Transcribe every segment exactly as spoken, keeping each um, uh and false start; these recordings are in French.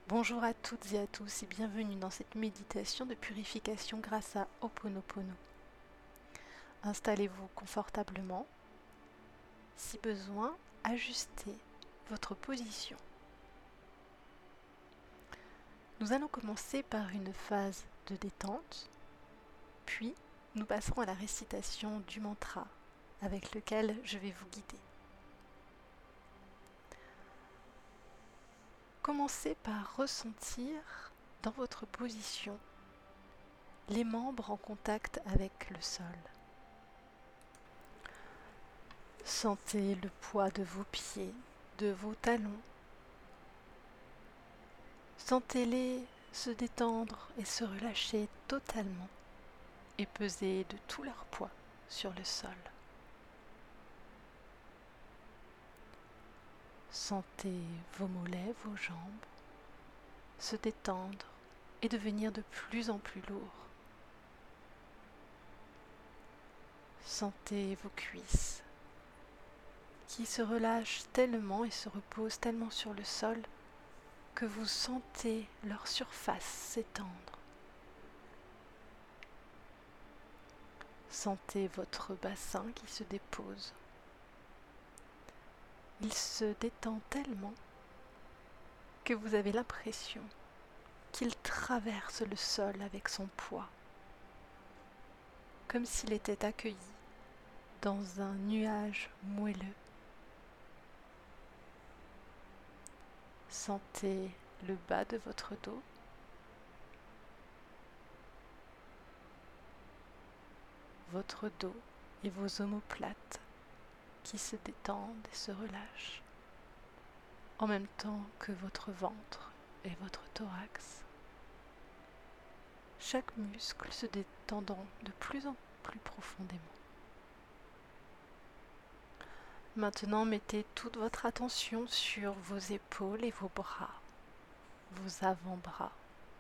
Bonjour à toutes et à tous et bienvenue dans cette méditation de purification grâce à Ho'oponopono. Installez-vous confortablement. Si besoin, ajustez votre position. Nous allons commencer par une phase de détente, puis nous passerons à la récitation du mantra avec lequel je vais vous guider. Commencez par ressentir dans votre position les membres en contact avec le sol. Sentez le poids de vos pieds, de vos talons. Sentez-les se détendre et se relâcher totalement et peser de tout leur poids sur le sol. Sentez vos mollets, vos jambes se détendre et devenir de plus en plus lourds. Sentez vos cuisses qui se relâchent tellement et se reposent tellement sur le sol que vous sentez leur surface s'étendre. Sentez votre bassin qui se dépose. Il se détend tellement que vous avez l'impression qu'il traverse le sol avec son poids, comme s'il était accueilli dans un nuage moelleux. Sentez le bas de votre dos. Votre dos et vos omoplates qui se détendent et se relâchent, en même temps que votre ventre et votre thorax. Chaque muscle se détendant de plus en plus profondément. Maintenant, mettez toute votre attention sur vos épaules et vos bras, vos avant-bras,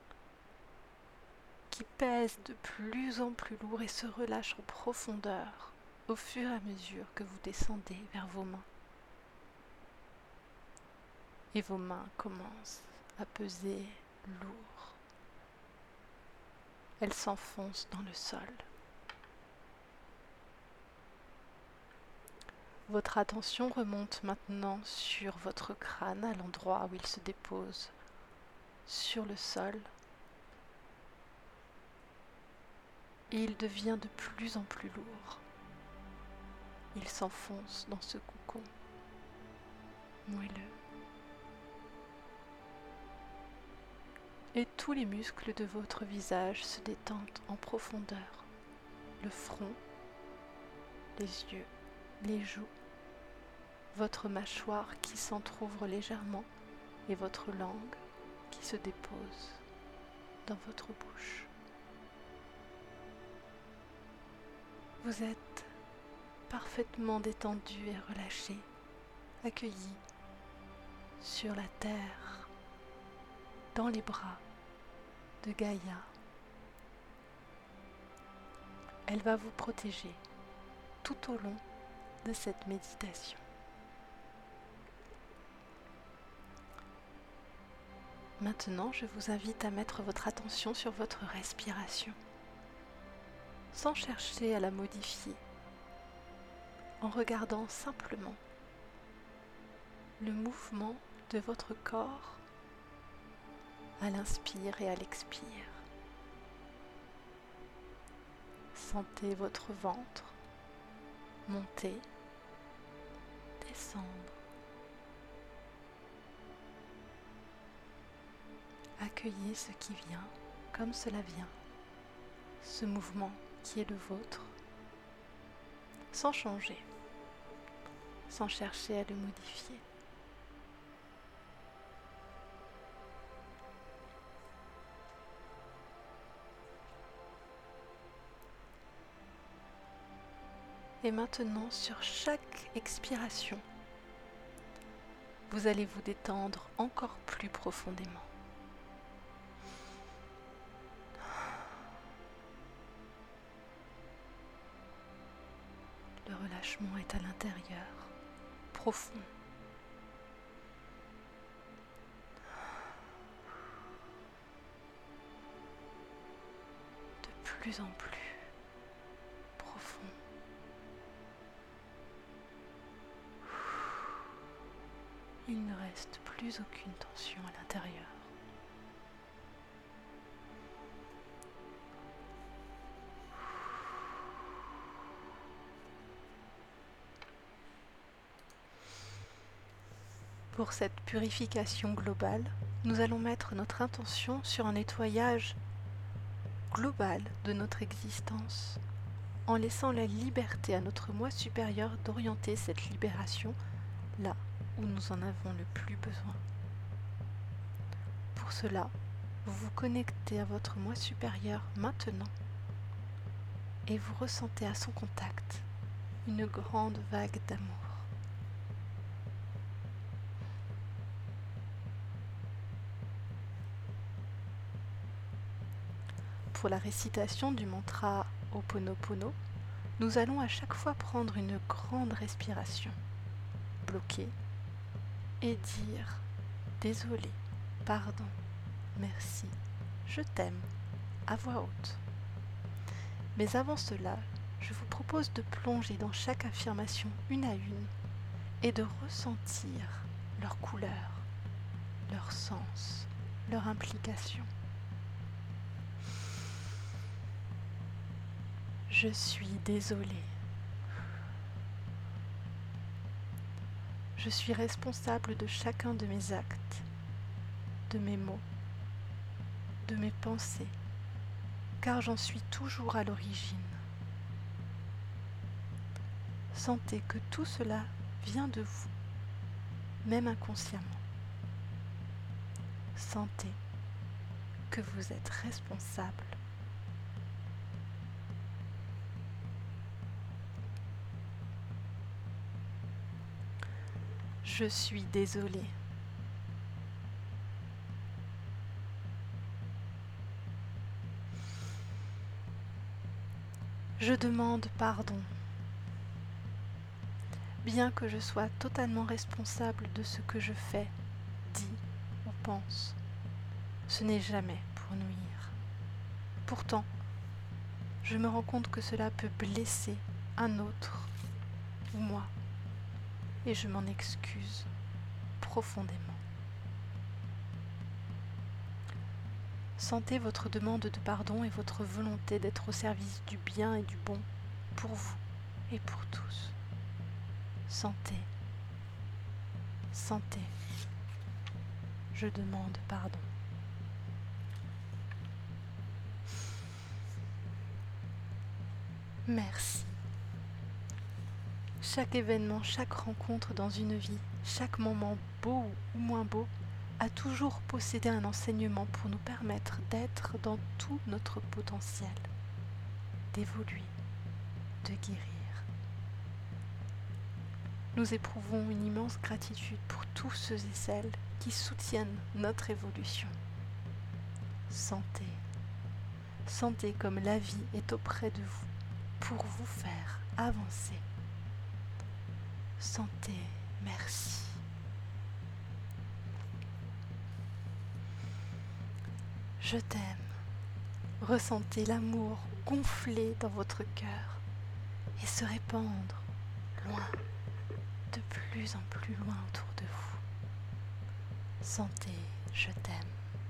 qui pèsent de plus en plus lourd et se relâchent en profondeur au fur et à mesure que vous descendez vers vos mains. Et vos mains commencent à peser lourd. Elles s'enfoncent dans le sol. Votre attention remonte maintenant sur votre crâne, à l'endroit où il se dépose sur le sol. Et il devient de plus en plus lourd. Il s'enfonce dans ce cocon moelleux. Et tous les muscles de votre visage se détendent en profondeur. Le front, les yeux, les joues, votre mâchoire qui s'entr'ouvre légèrement et votre langue qui se dépose dans votre bouche. Vous êtes parfaitement détendu et relâché, accueilli sur la terre, dans les bras de Gaïa. Elle va vous protéger tout au long de cette méditation. Maintenant, je vous invite à mettre votre attention sur votre respiration, sans chercher à la modifier, en regardant simplement le mouvement de votre corps à l'inspire et à l'expire. Sentez votre ventre monter, descendre. Accueillez ce qui vient comme cela vient, ce mouvement qui est le vôtre, sans changer, sans chercher à le modifier. Et maintenant, sur chaque expiration, vous allez vous détendre encore plus profondément. Le relâchement est à l'intérieur, profond. plus en plus profond. Il ne reste plus aucune tension à l'intérieur. Pour cette purification globale, nous allons mettre notre intention sur un nettoyage global de notre existence, en laissant la liberté à notre moi supérieur d'orienter cette libération là où nous en avons le plus besoin. Pour cela, vous vous connectez à votre moi supérieur maintenant et vous ressentez à son contact une grande vague d'amour. Pour la récitation du mantra Ho'oponopono, nous allons à chaque fois prendre une grande respiration, bloquer et dire « Désolé, pardon, merci, je t'aime » à voix haute. Mais avant cela, je vous propose de plonger dans chaque affirmation une à une et de ressentir leur couleur, leur sens, leur implication. Je suis désolée. Je suis responsable de chacun de mes actes, de mes mots, de mes pensées, car j'en suis toujours à l'origine. Sentez que tout cela vient de vous, même inconsciemment. Sentez que vous êtes responsable. Je suis désolée. Je demande pardon. Bien que je sois totalement responsable de ce que je fais, dis ou pense, ce n'est jamais pour nuire. Pourtant, je me rends compte que cela peut blesser un autre ou moi, et je m'en excuse profondément. Sentez votre demande de pardon et votre volonté d'être au service du bien et du bon pour vous et pour tous. Sentez, sentez, je demande pardon. Merci. Chaque événement, chaque rencontre dans une vie, chaque moment beau ou moins beau, a toujours possédé un enseignement pour nous permettre d'être dans tout notre potentiel, d'évoluer, de guérir. Nous éprouvons une immense gratitude pour tous ceux et celles qui soutiennent notre évolution. Sentez, sentez comme la vie est auprès de vous pour vous faire avancer. Sentez, merci. Je t'aime. Ressentez l'amour gonfler dans votre cœur et se répandre loin, de plus en plus loin autour de vous. Sentez, je t'aime.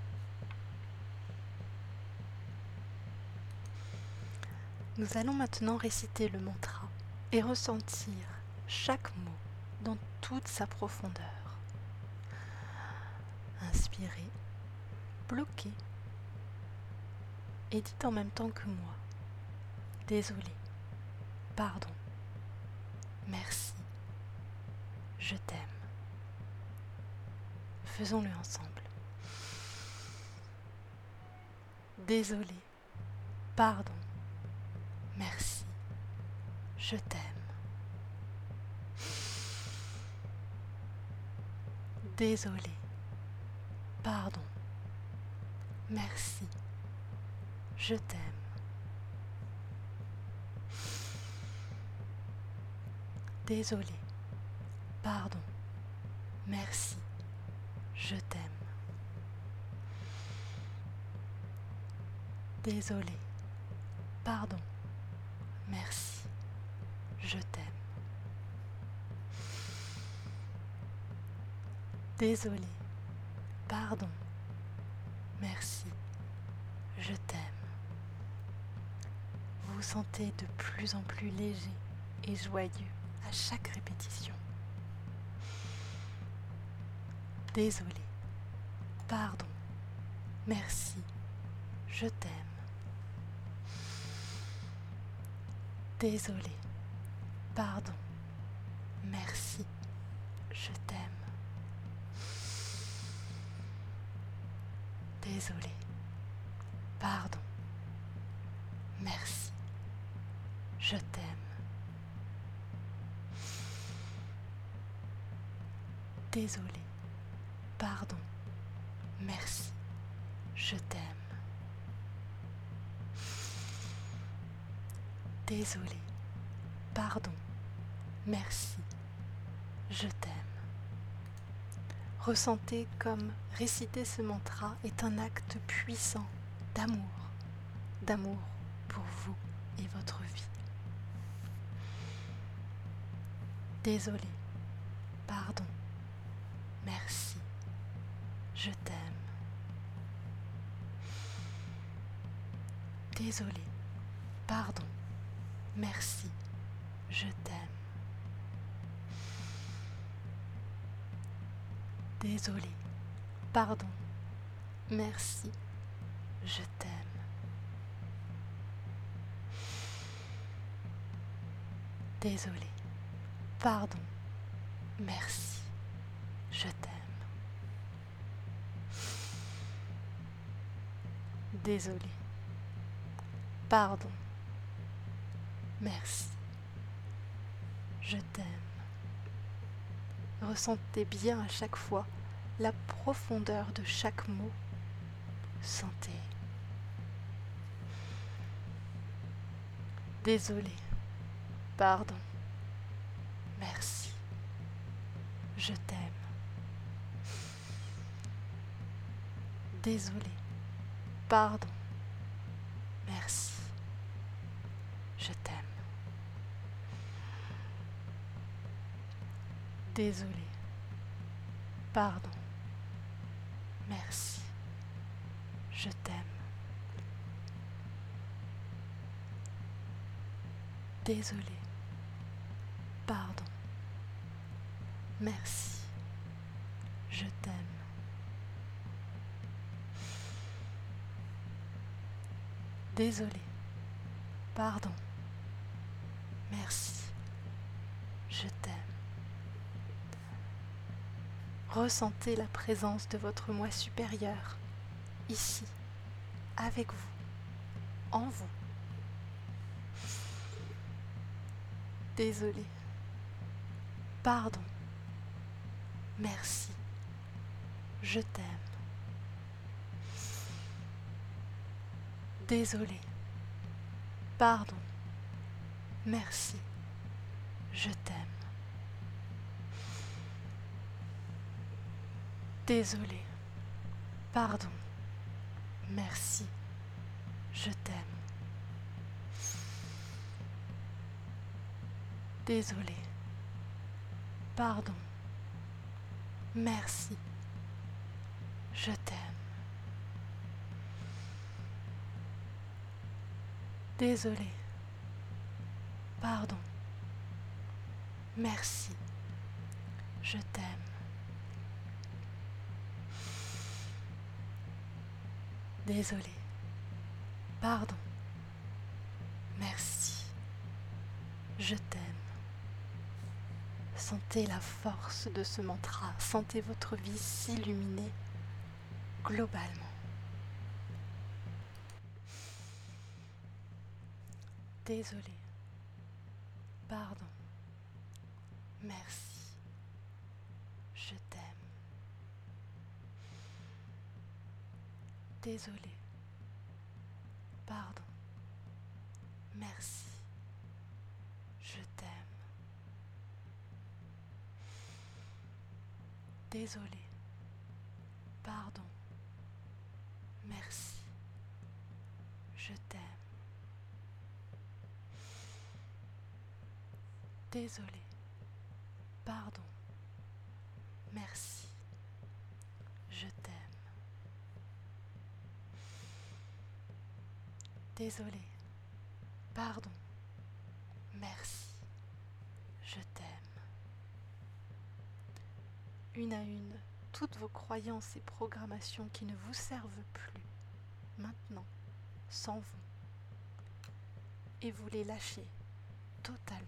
Nous allons maintenant réciter le mantra et ressentir chaque mot dans toute sa profondeur. Inspirez, bloquez et dites en même temps que moi. Désolé, pardon, merci, je t'aime. Faisons-le ensemble. Désolé, pardon, merci, je t'aime. Désolé, pardon, merci, je t'aime. Désolé, pardon, merci, je t'aime. Désolé, pardon, merci, je t'aime. Désolé, pardon, merci, je t'aime. Vous vous sentez de plus en plus léger et joyeux à chaque répétition. Désolé, pardon, merci, je t'aime. Désolé, pardon, merci, je t'aime. Désolé, pardon, merci, je t'aime. Désolé, pardon, merci, je t'aime. Désolé, pardon, merci, je t'aime. Ressentez comme réciter ce mantra est un acte puissant d'amour, d'amour pour vous et votre vie. Désolé, pardon, merci, je t'aime. Désolé, pardon, merci, je t'aime. Désolé, pardon, merci, je t'aime. Désolé, pardon, merci, je t'aime. Désolé, pardon, merci, je t'aime. Ressentez bien à chaque fois la profondeur de chaque mot. Sentez. Désolé, pardon, merci, je t'aime. Désolé, pardon, merci, je t'aime. Désolé, pardon, merci, je t'aime. Désolé, pardon, merci, je t'aime. Désolé, pardon, merci, je t'aime. Ressentez la présence de votre moi supérieur, ici, avec vous, en vous. Désolé, pardon, merci, je t'aime. Désolé, pardon, merci, je t'aime. Désolé, pardon, merci, je t'aime. Désolé, pardon, merci, je t'aime. Désolé, pardon, merci, je t'aime. Désolé, pardon, merci, je t'aime. Sentez la force de ce mantra, sentez votre vie s'illuminer globalement. Désolé, pardon, merci, je t'aime. Désolé, pardon, merci, je t'aime. Désolé, pardon, merci, je t'aime. désolé, pardon, merci, je t'aime. Désolé, pardon, merci, je t'aime. Une à une, toutes vos croyances et programmations qui ne vous servent plus, maintenant, s'en vont. Et vous les lâchez totalement.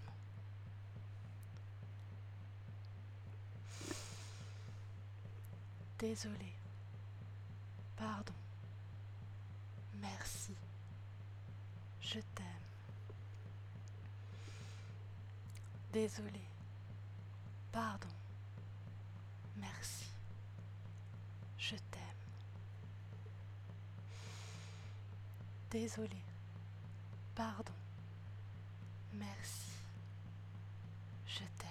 Désolé, pardon, merci, je t'aime. Désolé, pardon, merci, je t'aime. Désolé, pardon, merci, je t'aime.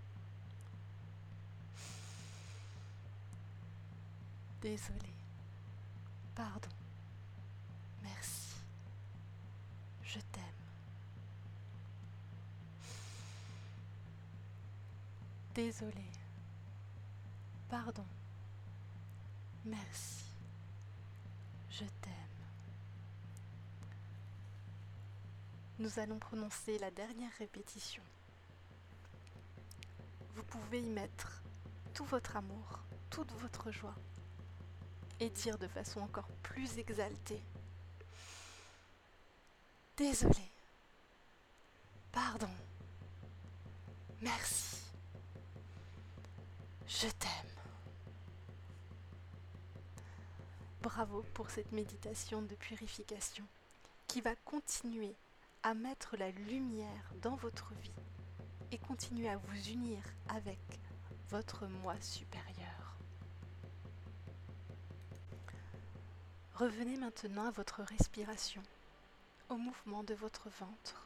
Désolé, pardon, merci, je t'aime. Désolé, pardon, merci, je t'aime. Nous allons prononcer la dernière répétition. Vous pouvez y mettre tout votre amour, toute votre joie et dire de façon encore plus exaltée: désolé, pardon, merci, je t'aime. Bravo pour cette méditation de purification qui va continuer à mettre la lumière dans votre vie et continuer à vous unir avec votre moi supérieur. Revenez maintenant à votre respiration, au mouvement de votre ventre.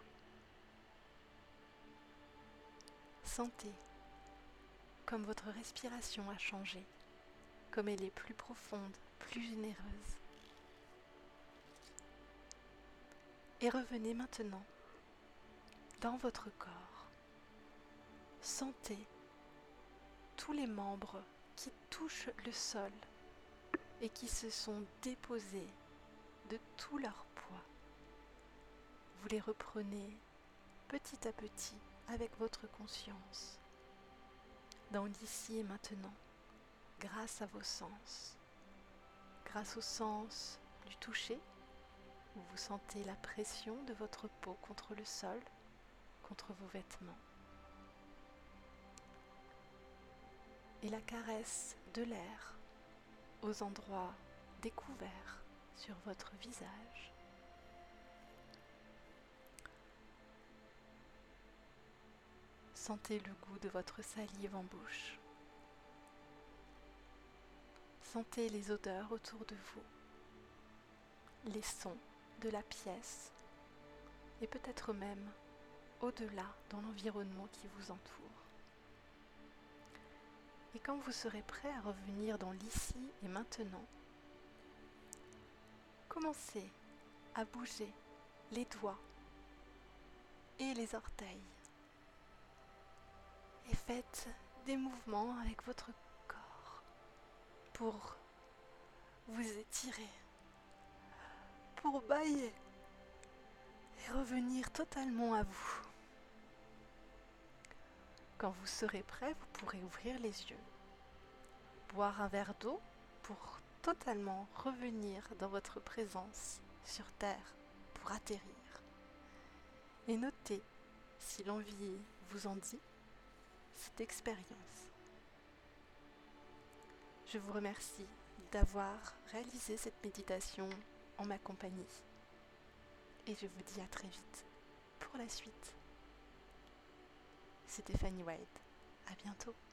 Sentez comme votre respiration a changé, comme elle est plus profonde, plus généreuse. Et revenez maintenant dans votre corps. Sentez tous les membres qui touchent le sol et qui se sont déposés de tout leur poids. Vous les reprenez petit à petit avec votre conscience, dans l'ici et maintenant, grâce à vos sens, grâce au sens du toucher, où vous sentez la pression de votre peau contre le sol, contre vos vêtements, et la caresse de l'air aux endroits découverts sur votre visage. Sentez le goût de votre salive en bouche. Sentez les odeurs autour de vous, les sons de la pièce et peut-être même au-delà dans l'environnement qui vous entoure. Et quand vous serez prêt à revenir dans l'ici et maintenant, commencez à bouger les doigts et les orteils et faites des mouvements avec votre corps pour vous étirer, pour bâiller et revenir totalement à vous. Quand vous serez prêt, vous pourrez ouvrir les yeux, boire un verre d'eau pour totalement revenir dans votre présence sur Terre pour atterrir. Et notez, si l'envie vous en dit, cette expérience. Je vous remercie d'avoir réalisé cette méditation en ma compagnie. Et je vous dis à très vite pour la suite. C'était Fanny White. À bientôt.